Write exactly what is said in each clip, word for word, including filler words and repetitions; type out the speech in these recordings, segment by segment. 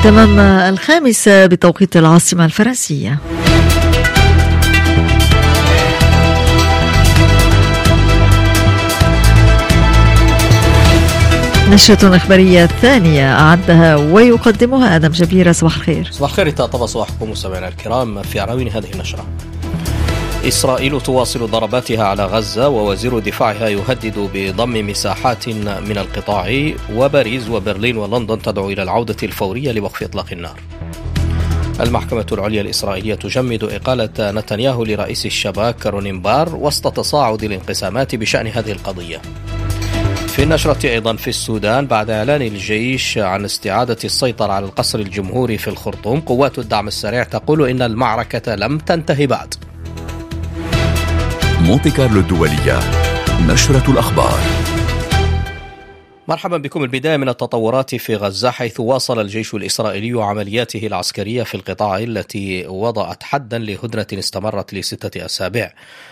تمام الخامسة بتوقيت العاصمة الفرنسية. نشرة إخبارية ثانية أعدها ويقدمها آدم جبيرة. صباح الخير. صباح الخير طبعا صباحكم مستمعينا الكرام. في عناوين هذه النشرة: إسرائيل تواصل ضرباتها على غزة ووزير دفاعها يهدد بضم مساحات من القطاع، وباريس وبرلين ولندن تدعو إلى العودة الفورية لوقف إطلاق النار. المحكمة العليا الإسرائيلية تجمد إقالة نتنياهو لرئيس الشباك رونين بار وسط تصاعد الانقسامات بشأن هذه القضية. في النشرة أيضا: في السودان بعد إعلان الجيش عن استعادة السيطرة على القصر الجمهوري في الخرطوم، قوات الدعم السريع تقول إن المعركة لم تنتهي بعد. مونتي كارلو الدولية، نشرة الأخبار. مرحبا بكم. البداية من التطورات في غزة، حيث واصل الجيش الإسرائيلي عملياته العسكرية في القطاع التي وضعت حدا لهدنة استمرت لستة أسابيع.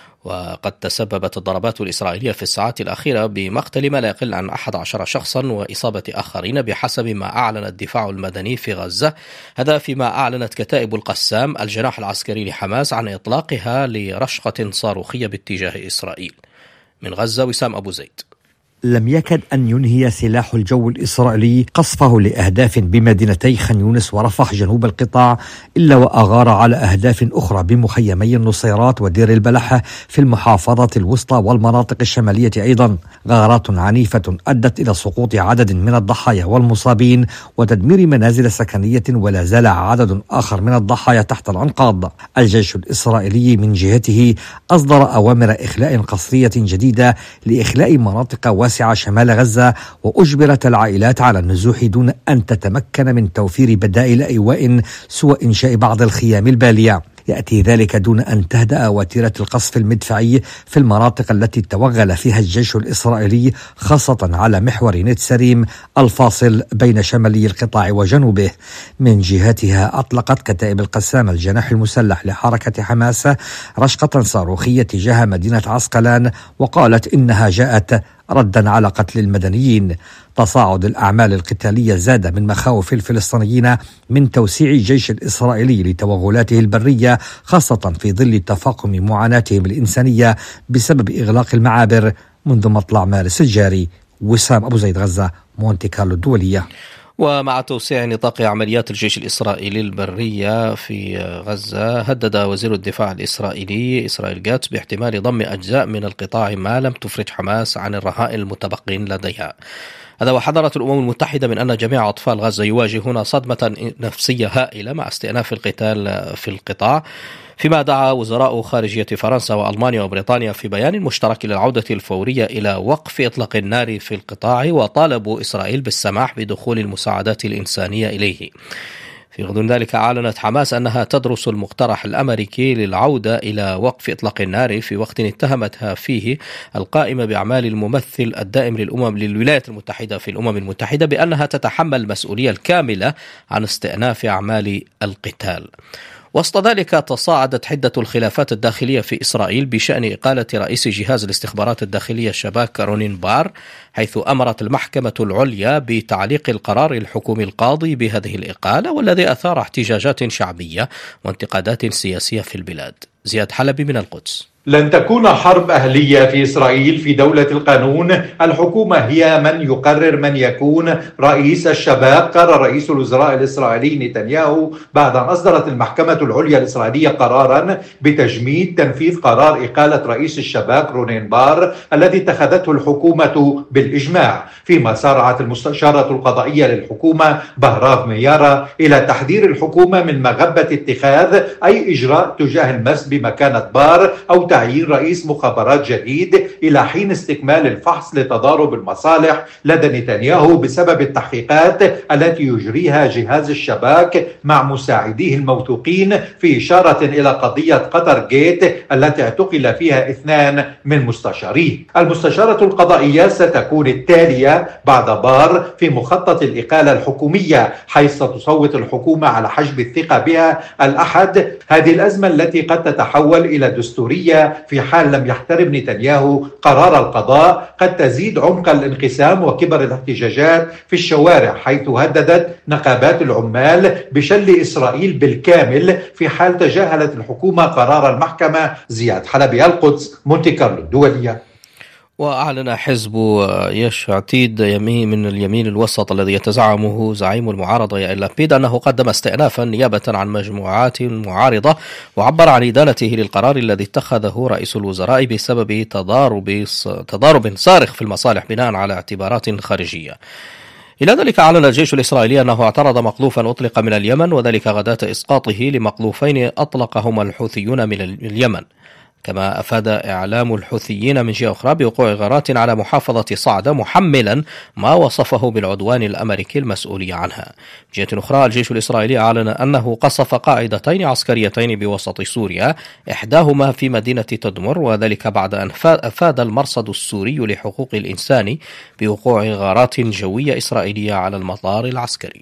وقد تسببت الضربات الإسرائيلية في الساعات الأخيرة بمقتل ما لا يقل عن أحد عشر شخصا وإصابة آخرين بحسب ما أعلن الدفاع المدني في غزة، هذا فيما أعلنت كتائب القسام الجناح العسكري لحماس عن إطلاقها لرشقة صاروخية باتجاه إسرائيل. من غزة وسام أبو زيد. لم يكد أن ينهي سلاح الجو الإسرائيلي قصفه لأهداف بمدينتي خان يونس ورفح جنوب القطاع، إلا وأغار على أهداف أخرى بمخيمي النصيرات ودير البلح في المحافظة الوسطى والمناطق الشمالية أيضا. غارات عنيفة أدت إلى سقوط عدد من الضحايا والمصابين وتدمير منازل سكنية، ولا زال عدد آخر من الضحايا تحت الأنقاض. الجيش الإسرائيلي من جهته أصدر أوامر إخلاء قسرية جديدة لإخلاء مناطق واسعة شمال غزة، وأجبرت العائلات على النزوح دون أن تتمكن من توفير بدائل أيواء سوى إنشاء بعض الخيام البالية. يأتي ذلك دون أن تهدأ وتيرة القصف المدفعي في المناطق التي توغل فيها الجيش الإسرائيلي، خاصة على محور نتسريم الفاصل بين شمالي القطاع وجنوبه. من جهتها أطلقت كتائب القسام الجناح المسلح لحركة حماس رشقة صاروخية تجاه مدينة عسقلان، وقالت إنها جاءت ردا على قتل المدنيين. تصاعد الأعمال القتالية زاد من مخاوف الفلسطينيين من توسيع الجيش الإسرائيلي لتوغلاته البرية، خاصة في ظل تفاقم معاناتهم الإنسانية بسبب إغلاق المعابر منذ مطلع مارس الجاري. وسام أبو زيد، غزة، مونتي كارلو الدولية. ومع توسيع نطاق عمليات الجيش الإسرائيلي البرية في غزة، هدد وزير الدفاع الإسرائيلي إسرائيل جاتس باحتمال ضم أجزاء من القطاع ما لم تفرج حماس عن الرهائن المتبقين لديها. هذا وحذرت الأمم المتحدة من أن جميع أطفال غزة يواجهون صدمة نفسية هائلة مع استئناف القتال في القطاع، فيما دعا وزراء خارجية فرنسا وألمانيا وبريطانيا في بيان مشترك للعودة الفورية إلى وقف إطلاق النار في القطاع، وطالبوا إسرائيل بالسماح بدخول المساعدات الإنسانية إليه. في غضون ذلك أعلنت حماس أنها تدرس المقترح الأمريكي للعودة إلى وقف إطلاق النار، في وقت اتهمتها فيه القائمة بأعمال الممثل الدائم للأمم للولايات المتحدة في الأمم المتحدة بأنها تتحمل المسؤولية الكاملة عن استئناف أعمال القتال. وسط ذلك تصاعدت حدة الخلافات الداخلية في إسرائيل بشأن إقالة رئيس جهاز الاستخبارات الداخلية الشباك رونين بار، حيث أمرت المحكمة العليا بتعليق القرار الحكومي القاضي بهذه الإقالة، والذي أثار احتجاجات شعبية وانتقادات سياسية في البلاد. زياد حلبي من القدس. لن تكون حرب أهلية في إسرائيل. في دولة القانون الحكومة هي من يقرر من يكون رئيس الشباك. قرر رئيس الوزراء الإسرائيلي نتنياهو بعد أن أصدرت المحكمة العليا الإسرائيلية قرارا بتجميد تنفيذ قرار إقالة رئيس الشباك رونين بار الذي اتخذته الحكومة بالإجماع، فيما سارعت المستشارة القضائية للحكومة بهراف ميارا إلى تحذير الحكومة من مغبة اتخاذ أي إجراء تجاه المس بمكانة بار أو تعيين رئيس مخابرات جديد إلى حين استكمال الفحص لتضارب المصالح لدى نتنياهو بسبب التحقيقات التي يجريها جهاز الشباك مع مساعديه الموثوقين، في إشارة إلى قضية قطر جيت التي اعتقل فيها اثنان من مستشاريه. المستشارة القضائية ستكون التالية بعد بار في مخطط الإقالة الحكومية، حيث ستصوت الحكومة على حجب الثقة بها الأحد. هذه الأزمة التي قد تتحول إلى دستورية الإسرائيلية في حال لم يحترم نتنياهو قرار القضاء قد تزيد عمق الانقسام وكبر الاحتجاجات في الشوارع، حيث هددت نقابات العمال بشل إسرائيل بالكامل في حال تجاهلت الحكومة قرار المحكمة. زياد حلبي، القدس، مونتي كارلو الدولية. وأعلن حزب يش عتيد يمين من اليمين الوسط الذي يتزعمه زعيم المعارضة يائير لابيد أنه قدم استئنافا نيابة عن مجموعات معارضة، وعبر عن إدانته للقرار الذي اتخذه رئيس الوزراء بسبب تضارب تضارب صارخ في المصالح بناء على اعتبارات خارجية. إلى ذلك أعلن الجيش الإسرائيلي أنه اعترض مقذوفا أطلق من اليمن، وذلك غداة إسقاطه لمقذوفين أطلقهما الحوثيون من اليمن. كما أفاد إعلام الحوثيين من جهة أخرى بوقوع غارات على محافظة صعدة، محملا ما وصفه بالعدوان الأمريكي المسؤول عنها. من جهة أخرى الجيش الإسرائيلي أعلن أنه قصف قاعدتين عسكريتين بوسط سوريا، إحداهما في مدينة تدمر، وذلك بعد أن أفاد المرصد السوري لحقوق الإنسان بوقوع غارات جوية إسرائيلية على المطار العسكري.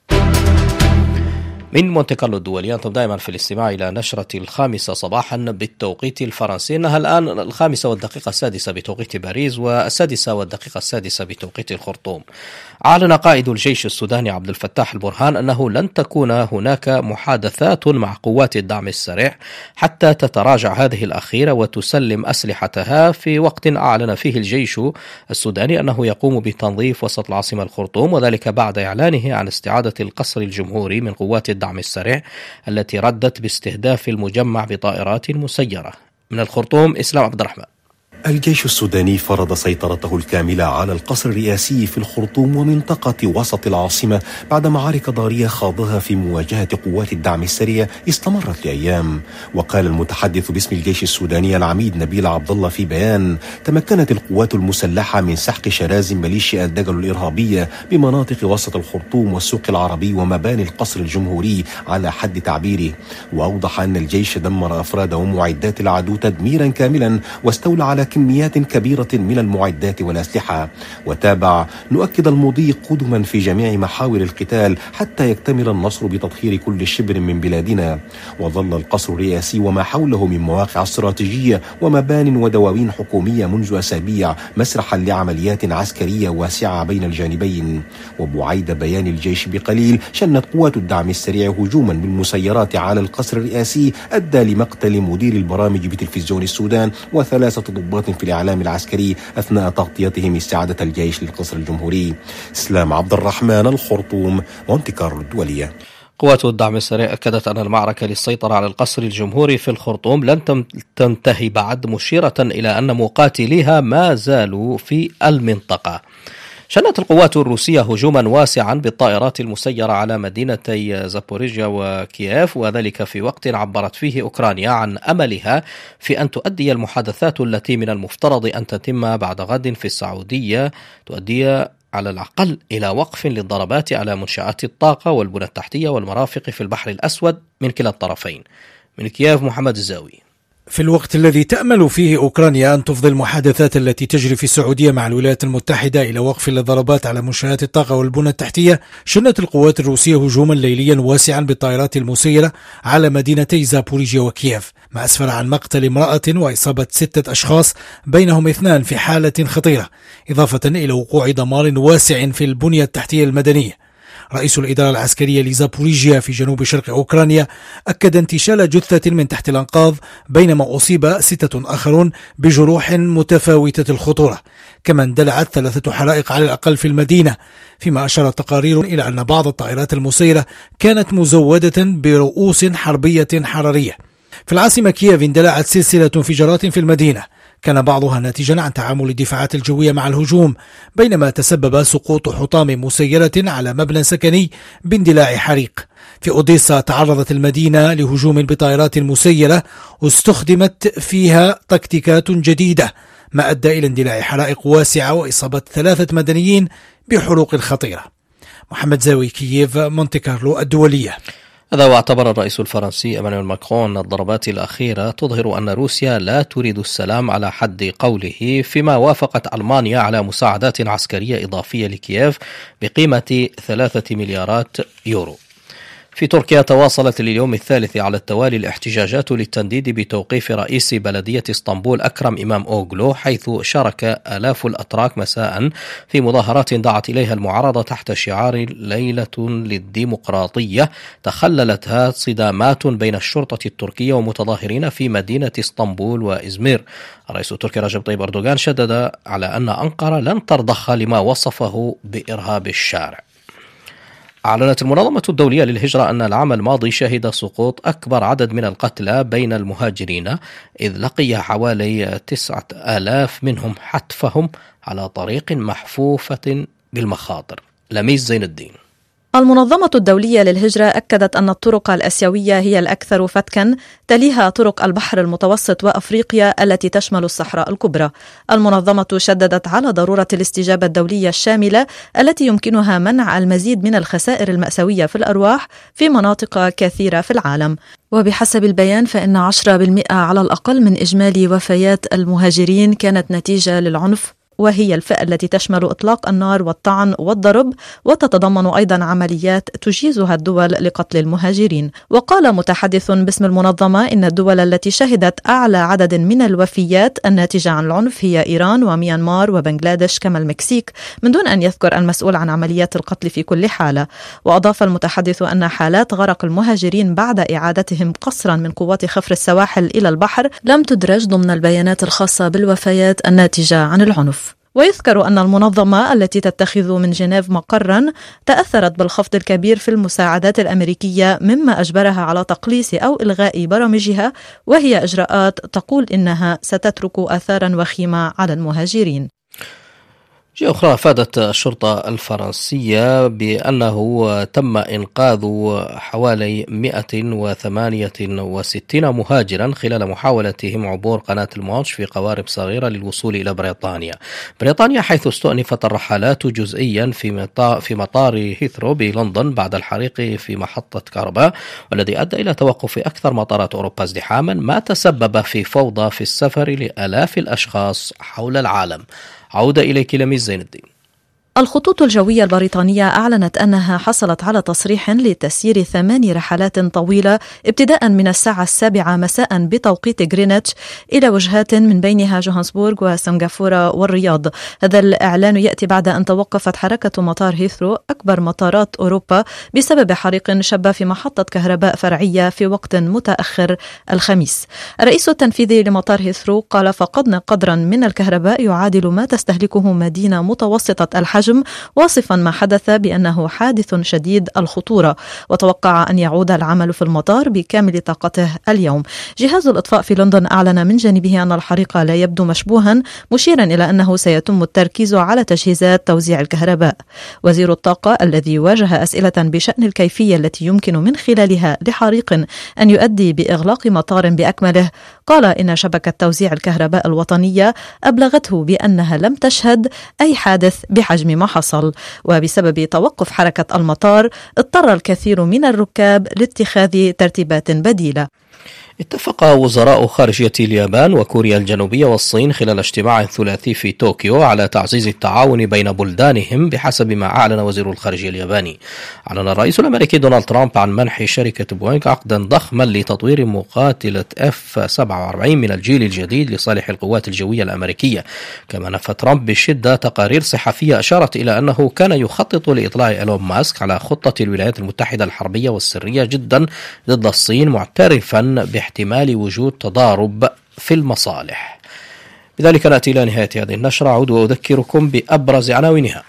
من مونتي كارلو الدولية، أنتم دائما في الاستماع إلى نشرة الخامسة صباحا بالتوقيت الفرنسي. إنها الآن الخامسة والدقيقة السادسة بتوقيت باريس، والسادسة والدقيقة السادسة بتوقيت الخرطوم. أعلن قائد الجيش السوداني عبد الفتاح البرهان أنه لن تكون هناك محادثات مع قوات الدعم السريع حتى تتراجع هذه الأخيرة وتسلم أسلحتها، في وقت أعلن فيه الجيش السوداني أنه يقوم بتنظيف وسط العاصمة الخرطوم، وذلك بعد إعلانه عن استعادة القصر الجمهوري من قوات الدعم السريع التي ردت باستهداف المجمع بطائرات مسيرة. من الخرطوم إسلام عبد الرحمن. الجيش السوداني فرض سيطرته الكاملة على القصر الرئاسي في الخرطوم ومنطقة وسط العاصمة بعد معارك ضارية خاضها في مواجهة قوات الدعم السريع استمرت لأيام. وقال المتحدث باسم الجيش السوداني العميد نبيل عبد الله في بيان: تمكنت القوات المسلحة من سحق شرازم ميليشيا الدجل الإرهابية بمناطق وسط الخرطوم والسوق العربي ومباني القصر الجمهوري على حد تعبيره. وأوضح أن الجيش دمر أفراد ومعدات العدو تدميرا كاملا واستولى على كميات كبيرة من المعدات والأسلحة. وتابع: نؤكد المضي قدما في جميع محاور القتال حتى يكتمل النصر بتطهير كل شبر من بلادنا. وظل القصر الرئاسي وما حوله من مواقع استراتيجية ومبان ودواوين حكومية منذ أسابيع مسرحا لعمليات عسكرية واسعة بين الجانبين. وبعيد بيان الجيش بقليل شنت قوات الدعم السريع هجوما بالمسيرات على القصر الرئاسي أدى لمقتل مدير البرامج بتلفزيون السودان وثلاثة ضباط في الإعلام العسكري أثناء تغطيتهم استعادة الجيش للقصر الجمهوري. إسلام عبد الرحمن، الخرطوم، مونتي كارلو الدولية. قوات الدعم السريع أكدت أن المعركة للسيطرة على القصر الجمهوري في الخرطوم لن تنتهي بعد، مشيرة إلى أن مقاتليها ما زالوا في المنطقة. شنت القوات الروسية هجوما واسعا بالطائرات المسيرة على مدينتي زابوريجيا وكييف، وذلك في وقت عبرت فيه أوكرانيا عن أملها في أن تؤدي المحادثات التي من المفترض أن تتم بعد غد في السعودية تؤدي على الأقل إلى وقف للضربات على منشآت الطاقة والبنى التحتية والمرافق في البحر الأسود من كلا الطرفين. من كييف محمد الزاوي. في الوقت الذي تأمل فيه أوكرانيا أن تفضي المحادثات التي تجري في السعودية مع الولايات المتحدة إلى وقف للضربات على منشآت الطاقة والبنى التحتية، شنت القوات الروسية هجوما ليليا واسعا بالطائرات المسيرة على مدينتي زابوريجيا وكييف، ما أسفر عن مقتل امرأة وإصابة ستة أشخاص بينهم اثنان في حالة خطيرة، إضافة إلى وقوع دمار واسع في البنية التحتية المدنية. رئيس الإدارة العسكرية لزابوريجيا في جنوب شرق أوكرانيا أكد انتشال جثة من تحت الأنقاض، بينما أصيب ستة آخرون بجروح متفاوتة الخطورة. كما اندلعت ثلاثة حرائق على الأقل في المدينة، فيما أشارت تقارير إلى أن بعض الطائرات المسيرة كانت مزودة برؤوس حربية حرارية. في العاصمة كييف اندلعت سلسلة انفجارات في المدينة، كان بعضها ناتجا عن تعامل الدفاعات الجوية مع الهجوم، بينما تسبب سقوط حطام مسيرة على مبنى سكني باندلاع حريق. في أوديسا تعرضت المدينة لهجوم بطائرات مسيرة واستخدمت فيها تكتيكات جديدة، ما أدى إلى اندلاع حرائق واسعة وإصابة ثلاثة مدنيين بحروق خطيرة. محمد زاوي، كييف، مونتي كارلو الدولية. هذا واعتبر الرئيس الفرنسي إيمانويل ماكرون الضربات الأخيرة تظهر أن روسيا لا تريد السلام على حد قوله، فيما وافقت ألمانيا على مساعدات عسكرية إضافية لكييف بقيمة ثلاثة مليارات يورو. في تركيا تواصلت لليوم الثالث على التوالي الاحتجاجات للتنديد بتوقيف رئيس بلدية اسطنبول أكرم إمام أوغلو، حيث شارك آلاف الأتراك مساء في مظاهرات دعت إليها المعارضة تحت شعار ليلة للديمقراطية تخللتها صدامات بين الشرطة التركية ومتظاهرين في مدينة اسطنبول وإزمير. الرئيس التركي رجب طيب أردوغان شدد على أن أنقرة لن ترضخ لما وصفه بإرهاب الشارع. أعلنت المنظمة الدولية للهجرة أن العام الماضي شهد سقوط أكبر عدد من القتلى بين المهاجرين، إذ لقي حوالي تسعة آلاف منهم حتفهم على طريق محفوفة بالمخاطر. لميس زين الدين. المنظمة الدولية للهجرة أكدت أن الطرق الآسيوية هي الأكثر فتكا، تليها طرق البحر المتوسط وأفريقيا التي تشمل الصحراء الكبرى. المنظمة شددت على ضرورة الاستجابة الدولية الشاملة التي يمكنها منع المزيد من الخسائر المأساوية في الأرواح في مناطق كثيرة في العالم. وبحسب البيان فإن عشرة بالمئة على الأقل من إجمالي وفيات المهاجرين كانت نتيجة للعنف، وهي الفئة التي تشمل إطلاق النار والطعن والضرب، وتتضمن أيضا عمليات تجيزها الدول لقتل المهاجرين. وقال متحدث باسم المنظمة إن الدول التي شهدت أعلى عدد من الوفيات الناتجة عن العنف هي إيران وميانمار وبنغلاديش كما المكسيك، من دون أن يذكر المسؤول عن عمليات القتل في كل حالة. وأضاف المتحدث أن حالات غرق المهاجرين بعد إعادتهم قسرا من قوات خفر السواحل إلى البحر لم تدرج ضمن البيانات الخاصة بالوفيات الناتجة عن العنف. ويذكر أن المنظمة التي تتخذ من جنيف مقرا تأثرت بالخفض الكبير في المساعدات الأمريكية، مما أجبرها على تقليص أو إلغاء برامجها، وهي إجراءات تقول إنها ستترك آثارا وخيمة على المهاجرين. جهة أخرى أفادت الشرطة الفرنسية بأنه تم إنقاذ حوالي مئة وثمانية وستين مهاجرا خلال محاولتهم عبور قناة المانش في قوارب صغيرة للوصول إلى بريطانيا. بريطانيا حيث استؤنفت الرحلات جزئيا في مطار هيثرو بلندن بعد الحريق في محطة كهرباء، والذي أدى إلى توقف أكثر مطارات أوروبا ازدحاما، ما تسبب في فوضى في السفر لآلاف الأشخاص حول العالم. عودة إليك لميس زين الدين. الخطوط الجوية البريطانية أعلنت أنها حصلت على تصريح لتسيير ثماني رحلات طويلة ابتداء من الساعة السابعة مساء بتوقيت غرينتش إلى وجهات من بينها جوهانسبورغ وسنغافورة والرياض. هذا الإعلان يأتي بعد أن توقفت حركة مطار هيثرو أكبر مطارات أوروبا بسبب حريق شب في محطة كهرباء فرعية في وقت متأخر الخميس. الرئيس التنفيذي لمطار هيثرو قال: فقدنا قدرا من الكهرباء يعادل ما تستهلكه مدينة متوسطة الحجم، واصفا ما حدث بأنه حادث شديد الخطورة، وتوقع أن يعود العمل في المطار بكامل طاقته اليوم. جهاز الإطفاء في لندن أعلن من جانبه أن الحريق لا يبدو مشبوها، مشيرا إلى أنه سيتم التركيز على تجهيزات توزيع الكهرباء. وزير الطاقة الذي واجه أسئلة بشأن الكيفية التي يمكن من خلالها لحريق أن يؤدي بإغلاق مطار بأكمله قال إن شبكة توزيع الكهرباء الوطنية أبلغته بأنها لم تشهد أي حادث بحجم ما حصل، وبسبب توقف حركة المطار اضطر الكثير من الركاب لاتخاذ ترتيبات بديلة. اتفق وزراء خارجية اليابان وكوريا الجنوبية والصين خلال اجتماع ثلاثي في طوكيو على تعزيز التعاون بين بلدانهم بحسب ما أعلن وزير الخارجية الياباني. أعلن الرئيس الأمريكي دونالد ترامب عن منح شركة بوينغ عقدا ضخما لتطوير مقاتلة إف سبعة وأربعين من الجيل الجديد لصالح القوات الجوية الأمريكية. كما نفى ترامب بشدة تقارير صحفية أشارت إلى أنه كان يخطط لإطلاع إيلون ماسك على خطة الولايات المتحدة الحربية والسرية جدا ضد الصين، معترفا باحتمال وجود تضارب في المصالح. بذلك نأتي إلى نهاية هذه النشرة. أعود وأذكركم بأبرز عناوينها.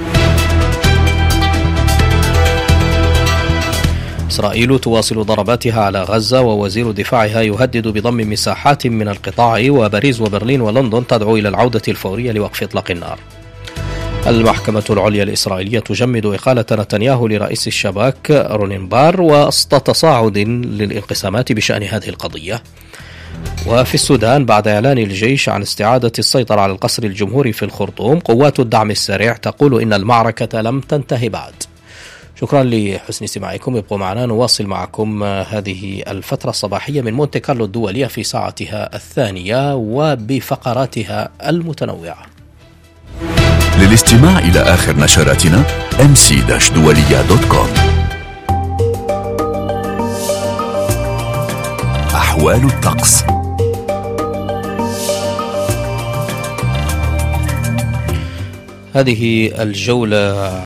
إسرائيل تواصل ضرباتها على غزة، ووزير دفاعها يهدد بضم مساحات من القطاع، وباريس وبرلين ولندن تدعو إلى العودة الفورية لوقف إطلاق النار. المحكمة العليا الإسرائيلية تجمد إقالة نتنياهو لرئيس الشباك رونين بار وسط تصاعد للانقسامات بشأن هذه القضية. وفي السودان بعد إعلان الجيش عن استعادة السيطرة على القصر الجمهوري في الخرطوم، قوات الدعم السريع تقول إن المعركة لم تنتهي بعد. شكرا لحسن استماعكم. ابقوا معنا نواصل معكم هذه الفترة الصباحية من مونتي كارلو الدولية في ساعتها الثانية وبفقراتها المتنوعة. للاستماع إلى آخر نشراتنا إم سي دولية دوت كوم. أحوال الطقس. هذه الجولة